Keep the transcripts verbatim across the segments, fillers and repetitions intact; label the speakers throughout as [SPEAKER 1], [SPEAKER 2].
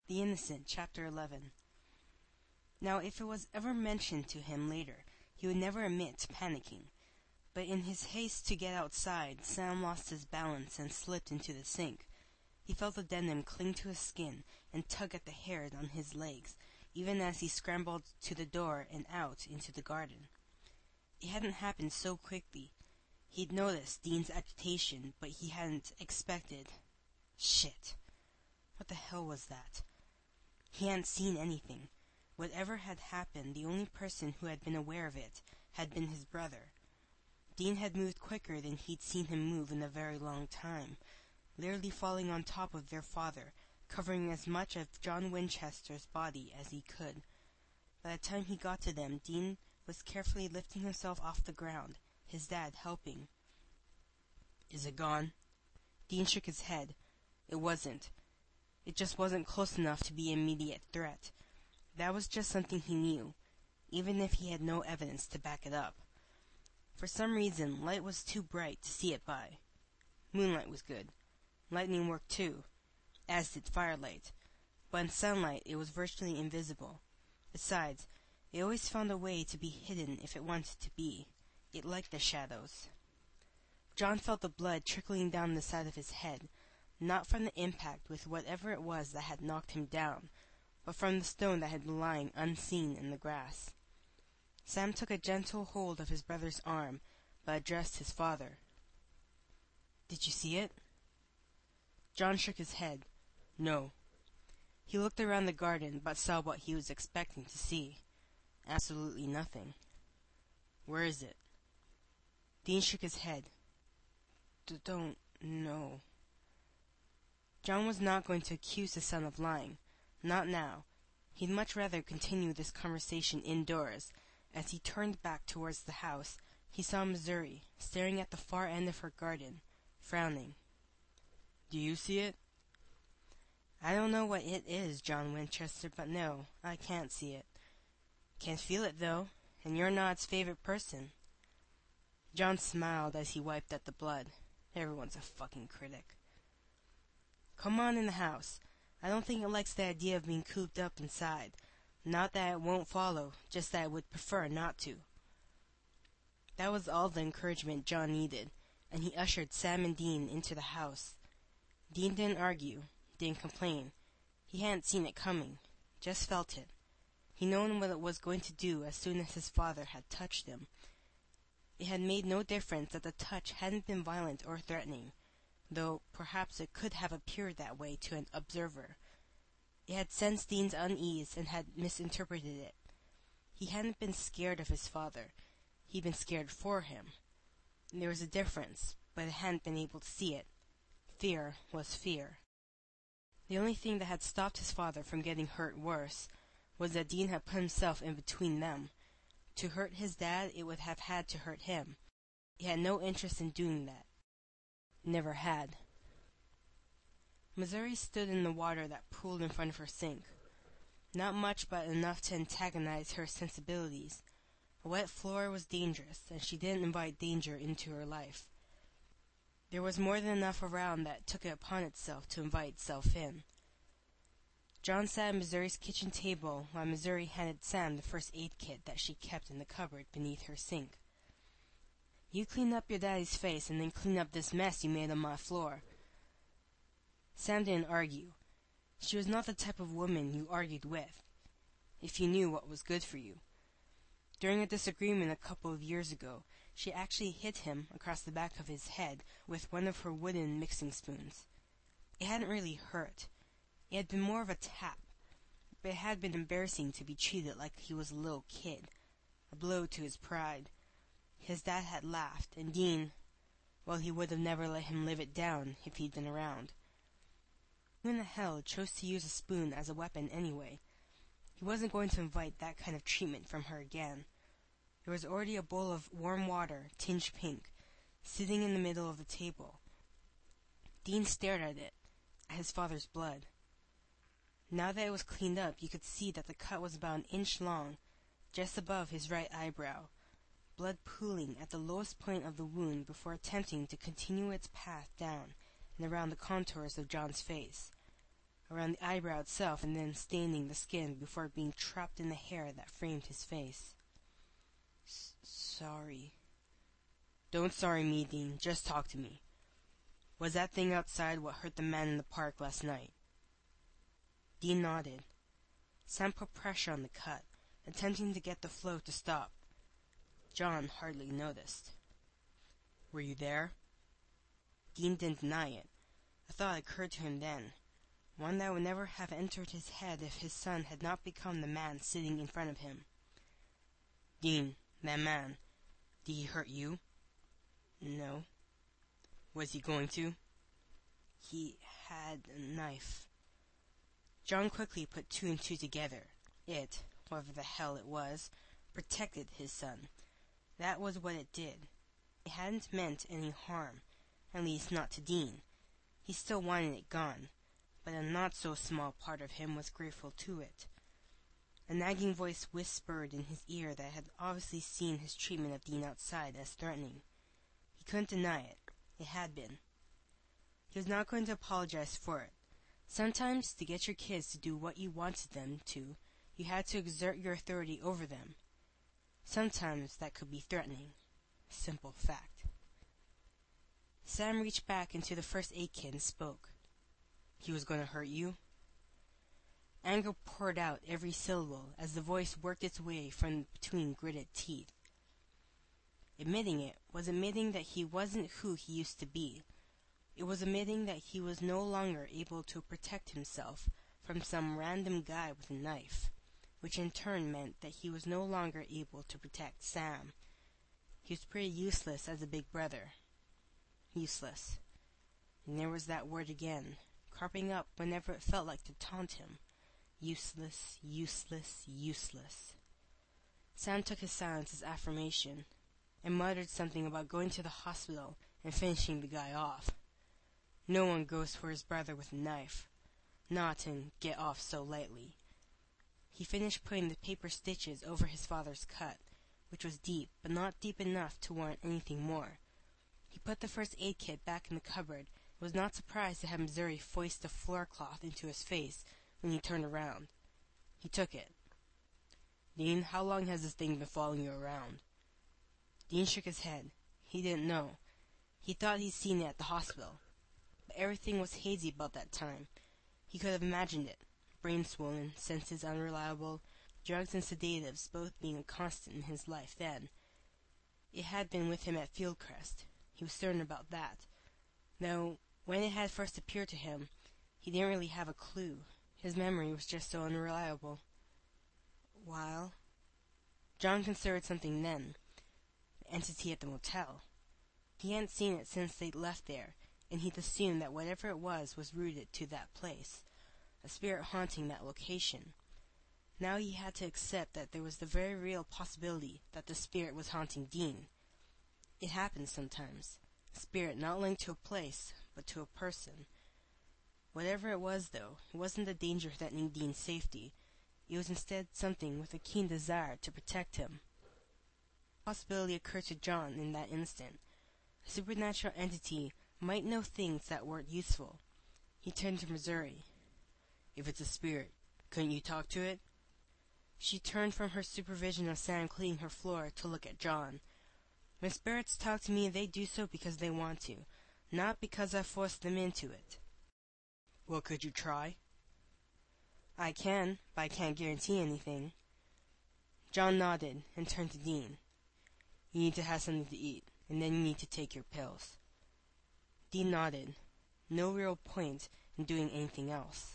[SPEAKER 1] The Innocent, Chapter eleven. Now if it was ever mentioned to him later, he would never admit to panicking. But in his haste to get outside, Sam lost his balance and slipped into the sink. He felt the denim cling to his skin and tug at the hairs on his legs, even as he scrambled to the door and out into the garden. It hadn't happened so quickly. He'd noticed Dean's agitation, but he hadn't expected... Shit. What the hell was that? He hadn't seen anything. Whatever had happened, the only person who had been aware of it had been his brother. Dean had moved quicker than he'd seen him move in a very long time, literally falling on top of their father, covering as much of John Winchester's body as he could. By the time he got to them, Dean was carefully lifting himself off the ground, his dad helping. "Is it gone?" Dean shook his head. It wasn't. It just wasn't close enough to be an immediate threat. That was just something he knew, even if he had no evidence to back it up. For some reason, light was too bright to see it by. Moonlight was good. Lightning worked too, as did firelight. But in sunlight, it was virtually invisible. Besides, it always found a way to be hidden if it wanted to be. It liked the shadows. John felt the blood trickling down the side of his head, not from the impact with whatever it was that had knocked him down, but from the stone that had been lying unseen in the grass. Sam took a gentle hold of his brother's arm, but addressed his father. "Did you see it?" John shook his head. "No." He looked around the garden, but saw what he was expecting to see. Absolutely nothing. "Where is it?" Dean shook his head. "Don't know." John was not going to accuse the son of lying. Not now. He'd much rather continue this conversation indoors. As he turned back towards the house, he saw Missouri, staring at the far end of her garden, frowning. "Do you see it?" "I don't know what it is, John Winchester, but no, I can't see it." "Can feel it, though, and you're not its favorite person." John smiled as he wiped at the blood. Everyone's a fucking critic. "Come on in the house. I don't think it likes the idea of being cooped up inside. Not that it won't follow, just that it would prefer not to." That was all the encouragement John needed, and he ushered Sam and Dean into the house. Dean didn't argue, didn't complain. He hadn't seen it coming, just felt it. He'd known what it was going to do as soon as his father had touched him. It had made no difference that the touch hadn't been violent or threatening, though perhaps it could have appeared that way to an observer. It had sensed Dean's unease and had misinterpreted it. He hadn't been scared of his father. He'd been scared for him. There was a difference, but it hadn't been able to see it. Fear was fear. The only thing that had stopped his father from getting hurt worse was that Dean had put himself in between them. To hurt his dad, it would have had to hurt him. He had no interest in doing that. Never had. Missouri stood in the water that pooled in front of her sink. Not much, but enough to antagonize her sensibilities. A wet floor was dangerous, and she didn't invite danger into her life. There was more than enough around that took it upon itself to invite itself in. John sat at Missouri's kitchen table while Missouri handed Sam the first aid kit that she kept in the cupboard beneath her sink. "You clean up your daddy's face and then clean up this mess you made on my floor." Sam didn't argue. She was not the type of woman you argued with, if you knew what was good for you. During a disagreement a couple of years ago, she actually hit him across the back of his head with one of her wooden mixing spoons. It hadn't really hurt. It had been more of a tap, but it had been embarrassing to be treated like he was a little kid, a blow to his pride. His dad had laughed, and Dean, well, he would have never let him live it down if he'd been around. Who in the hell chose to use a spoon as a weapon anyway? He wasn't going to invite that kind of treatment from her again. There was already a bowl of warm water, tinged pink, sitting in the middle of the table. Dean stared at it, at his father's blood. Now that it was cleaned up, you could see that the cut was about an inch long, just above his right eyebrow, blood pooling at the lowest point of the wound before attempting to continue its path down and around the contours of John's face. around the eyebrow itself and then staining the skin before being trapped in the hair that framed his face. S- sorry. Don't sorry me, Dean. Just talk to me. Was that thing outside what hurt the man in the park last night? Dean nodded. Sam put pressure on the cut, attempting to get the flow to stop. John hardly noticed. Were you there? Dean didn't deny it. A thought occurred to him then, one that would never have entered his head if his son had not become the man sitting in front of him. Dean, that man, did he hurt you? No. Was he going to? He had a knife. John quickly put two and two together. It, whatever the hell it was, protected his son. That was what it did. It hadn't meant any harm, at least not to Dean. He still wanted it gone, but a not-so-small part of him was grateful to it. A nagging voice whispered in his ear that had obviously seen his treatment of Dean outside as threatening. He couldn't deny it. It had been. He was not going to apologize for it. Sometimes, to get your kids to do what you wanted them to, you had to exert your authority over them. Sometimes that could be threatening. Simple fact. Sam reached back into the first aid kit and spoke. He was going to hurt you? Anger poured out every syllable as the voice worked its way from between gritted teeth. Admitting it was admitting that he wasn't who he used to be. It was admitting that he was no longer able to protect himself from some random guy with a knife, which in turn meant that he was no longer able to protect Sam. He was pretty useless as a big brother. Useless. And there was that word again, cropping up whenever it felt like to taunt him. Useless, useless, useless. Sam took his silence as affirmation, and muttered something about going to the hospital and finishing the guy off. No one goes for his brother with a knife. Not and get off so lightly. He finished putting the paper stitches over his father's cut, which was deep, but not deep enough to warrant anything more. He put the first aid kit back in the cupboard and was not surprised to have Missouri foist the floor cloth into his face when he turned around. He took it. Dean, how long has this thing been following you around? Dean shook his head. He didn't know. He thought he'd seen it at the hospital. But everything was hazy about that time. He could have imagined it. Brain swollen, senses unreliable, drugs and sedatives both being a constant in his life then. It had been with him at Fieldcrest. He was certain about that. Though, when it had first appeared to him, he didn't really have a clue. His memory was just so unreliable. While John considered something then. The entity at the motel. He hadn't seen it since they'd left there, and he'd assumed that whatever it was was rooted to that place, a spirit haunting that location. Now he had to accept that there was the very real possibility that the spirit was haunting Dean. It happens sometimes. A spirit not linked to a place, but to a person. Whatever it was, though, it wasn't the danger threatening Dean's safety. It was instead something with a keen desire to protect him. A possibility occurred to John in that instant. A supernatural entity might know things that weren't useful. He turned to Missouri. If it's a spirit, couldn't you talk to it? She turned from her supervision of Sam cleaning her floor to look at John. When spirits talk to me, they do so because they want to, not because I forced them into it. Well, could you try? I can, but I can't guarantee anything. John nodded and turned to Dean. You need to have something to eat, and then you need to take your pills. Dean nodded. No real point in doing anything else.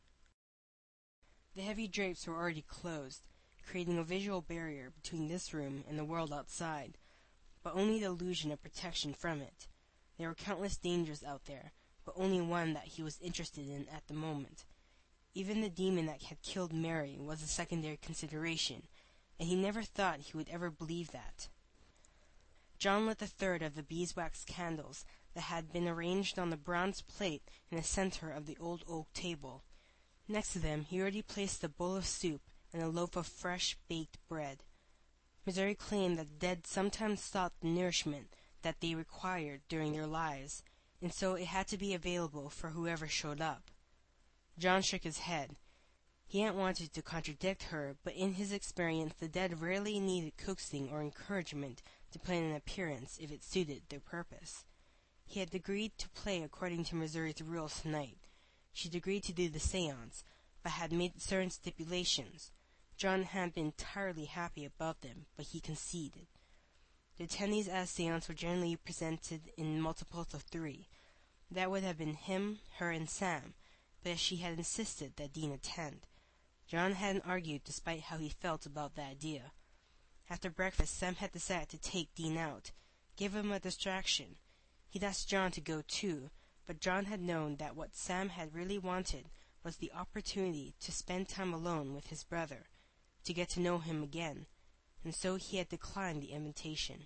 [SPEAKER 1] The heavy drapes were already closed, creating a visual barrier between this room and the world outside, but only the illusion of protection from it. There were countless dangers out there, but only one that he was interested in at the moment. Even the demon that had killed Mary was a secondary consideration, and he never thought he would ever believe that. John lit the third of the beeswax candles that had been arranged on the bronze plate in the center of the old oak table. Next to them he already placed a bowl of soup and a loaf of fresh baked bread. Missouri claimed that the dead sometimes sought the nourishment that they required during their lives, and so it had to be available for whoever showed up. John shook his head. He hadn't wanted to contradict her, but in his experience the dead rarely needed coaxing or encouragement to put in an appearance if it suited their purpose. He had agreed to play according to Missouri's rules tonight. She'd agreed to do the seance, but had made certain stipulations. John hadn't been entirely happy about them, but he conceded. The attendees at a seance were generally presented in multiples of three. That would have been him, her, and Sam, but she had insisted that Dean attend. John hadn't argued despite how he felt about the idea. After breakfast, Sam had decided to take Dean out, give him a distraction. He'd asked John to go too, but John had known that what Sam had really wanted was the opportunity to spend time alone with his brother, to get to know him again, and so he had declined the invitation.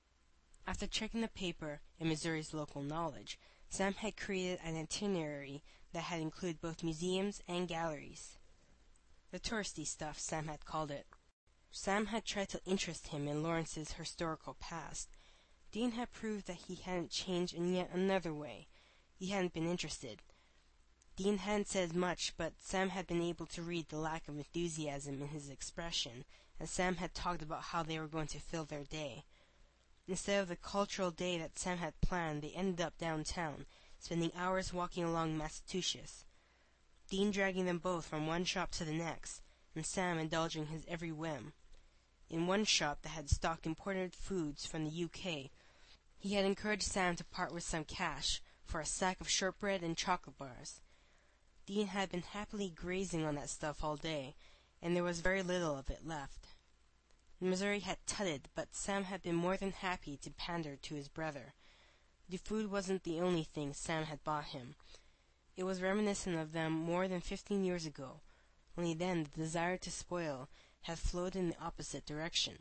[SPEAKER 1] After checking the paper and Missouri's local knowledge, Sam had created an itinerary that had included both museums and galleries. The touristy stuff, Sam had called it. Sam had tried to interest him in Lawrence's historical past. Dean had proved that he hadn't changed in yet another way. He hadn't been interested. Dean hadn't said much, but Sam had been able to read the lack of enthusiasm in his expression, and Sam had talked about how they were going to fill their day. Instead of the cultural day that Sam had planned, they ended up downtown, spending hours walking along Massachusetts. Dean dragging them both from one shop to the next, and Sam indulging his every whim. In one shop that had stocked imported foods from the U K, he had encouraged Sam to part with some cash for a sack of shortbread and chocolate bars. Dean had been happily grazing on that stuff all day, and there was very little of it left. Missouri had tutted, but Sam had been more than happy to pander to his brother. The food wasn't the only thing Sam had bought him. It was reminiscent of them more than fifteen years ago, only then the desire to spoil had flowed in the opposite direction.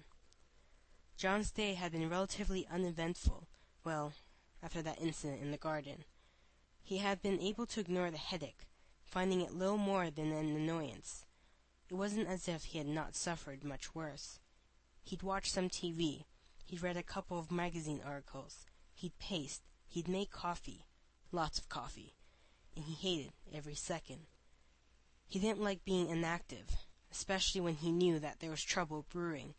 [SPEAKER 1] John's day had been relatively uneventful, well, after that incident in the garden. He had been able to ignore the headache, finding it little more than an annoyance. It wasn't as if he had not suffered much worse. He'd watched some T V, he'd read a couple of magazine articles, he'd paced, he'd made coffee, lots of coffee, and he hated every second. He didn't like being inactive, especially when he knew that there was trouble brewing.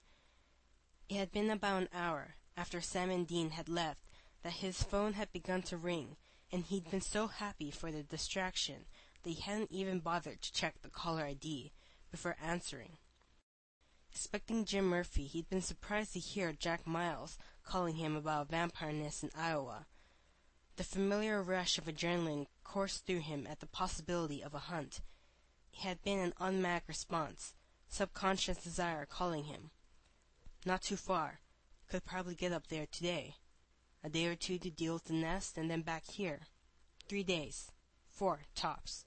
[SPEAKER 1] It had been about an hour after Sam and Dean had left that his phone had begun to ring, and he'd been so happy for the distraction that he hadn't even bothered to check the caller I D before answering. Expecting Jim Murphy, he'd been surprised to hear Jack Miles calling him about a vampire nest in Iowa. The familiar rush of adrenaline coursed through him at the possibility of a hunt. It had been an automatic response, subconscious desire calling him. Not too far. Could probably get up there today. A day or two to deal with the nest, and then back here. Three days. Four, tops.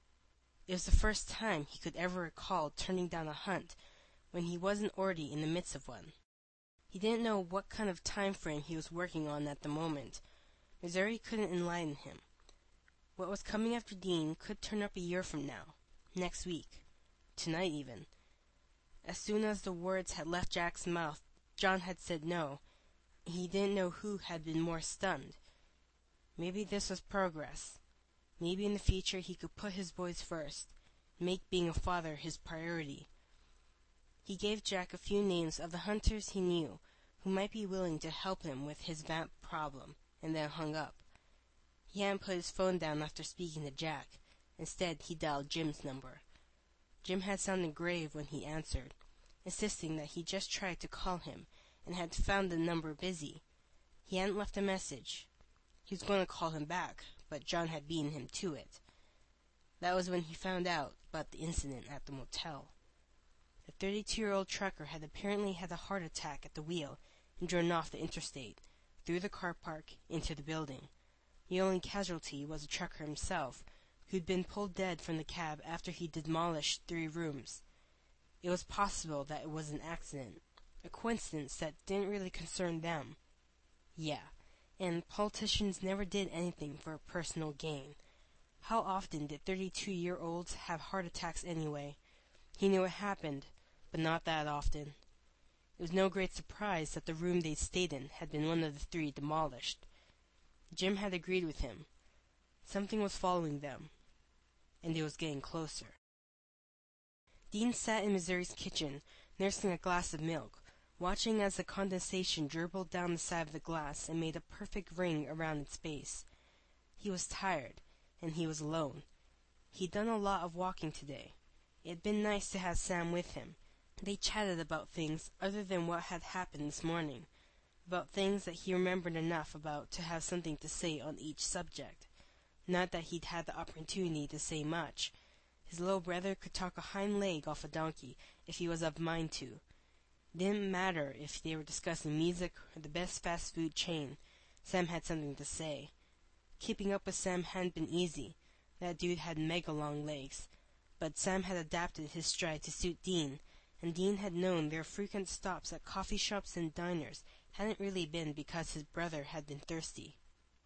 [SPEAKER 1] It was the first time he could ever recall turning down a hunt when he wasn't already in the midst of one. He didn't know what kind of time frame he was working on at the moment. Missouri couldn't enlighten him. What was coming after Dean could turn up a year from now, next week, tonight even. As soon as the words had left Jack's mouth, John had said no. He didn't know who had been more stunned. Maybe this was progress. Maybe in the future he could put his boys first, make being a father his priority. He gave Jack a few names of the hunters he knew who might be willing to help him with his vamp problem, and then hung up. He hadn't put his phone down after speaking to Jack. Instead, he dialed Jim's number. Jim had sounded grave when he answered, insisting that he just tried to call him and had found the number busy. He hadn't left a message. He was going to call him back, but John had beaten him to it. That was when he found out about the incident at the motel. The thirty-two-year-old trucker had apparently had a heart attack at the wheel and driven off the interstate, through the car park, into the building. The only casualty was the trucker himself, who'd been pulled dead from the cab after he demolished three rooms. It was possible that it was an accident, a coincidence that didn't really concern them. Yeah, and politicians never did anything for personal gain. How often did thirty-two-year-olds have heart attacks anyway? He knew it happened, but not that often. It was no great surprise that the room they stayed in had been one of the three demolished. Jim had agreed with him. Something was following them. and it was getting closer. Dean sat in Missouri's kitchen, nursing a glass of milk, watching as the condensation dribbled down the side of the glass and made a perfect ring around its base. He was tired, and he was alone. He'd done a lot of walking today. It had been nice to have Sam with him. They chatted about things other than what had happened this morning, about things that he remembered enough about to have something to say on each subject. Not that he'd had the opportunity to say much. His little brother could talk a hind leg off a donkey if he was of mind to. It didn't matter if they were discussing music or the best fast food chain. Sam had something to say. Keeping up with Sam hadn't been easy. That dude had mega long legs. But Sam had adapted his stride to suit Dean, and Dean had known their frequent stops at coffee shops and diners hadn't really been because his brother had been thirsty.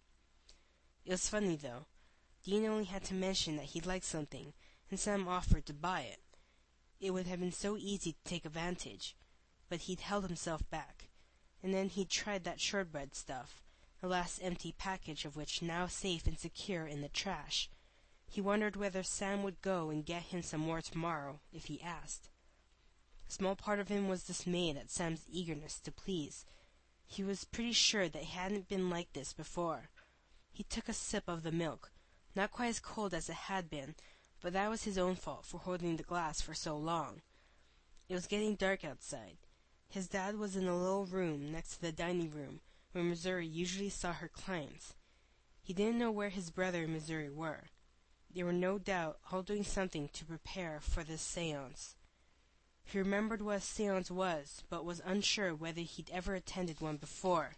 [SPEAKER 1] It was funny, though. Dean only had to mention that he liked something, and Sam offered to buy it. It would have been so easy to take advantage, but he'd held himself back. And then he'd tried that shortbread stuff, the last empty package of which now safe and secure in the trash. He wondered whether Sam would go and get him some more tomorrow if he asked. A small part of him was dismayed at Sam's eagerness to please. He was pretty sure that it hadn't been like this before. He took a sip of the milk, not quite as cold as it had been, but that was his own fault for holding the glass for so long. It was getting dark outside. His dad was in a little room next to the dining room, where Missouri usually saw her clients. He didn't know where his brother and Missouri were. They were no doubt all doing something to prepare for this séance. He remembered what a séance was, but was unsure whether he'd ever attended one before.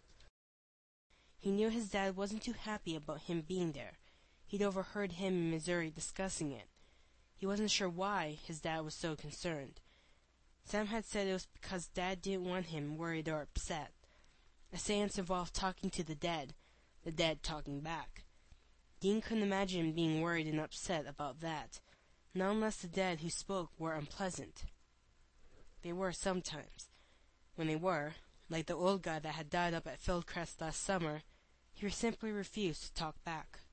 [SPEAKER 1] He knew his dad wasn't too happy about him being there. He'd overheard him and Missouri discussing it. He wasn't sure why his dad was so concerned. Sam had said it was because Dad didn't want him worried or upset. A séance involved talking to the dead, the dead talking back. Dean couldn't imagine being worried and upset about that, not unless the dead who spoke were unpleasant. They were sometimes. When they were, like the old guy that had died up at Fieldcrest last summer, he simply refused to talk back.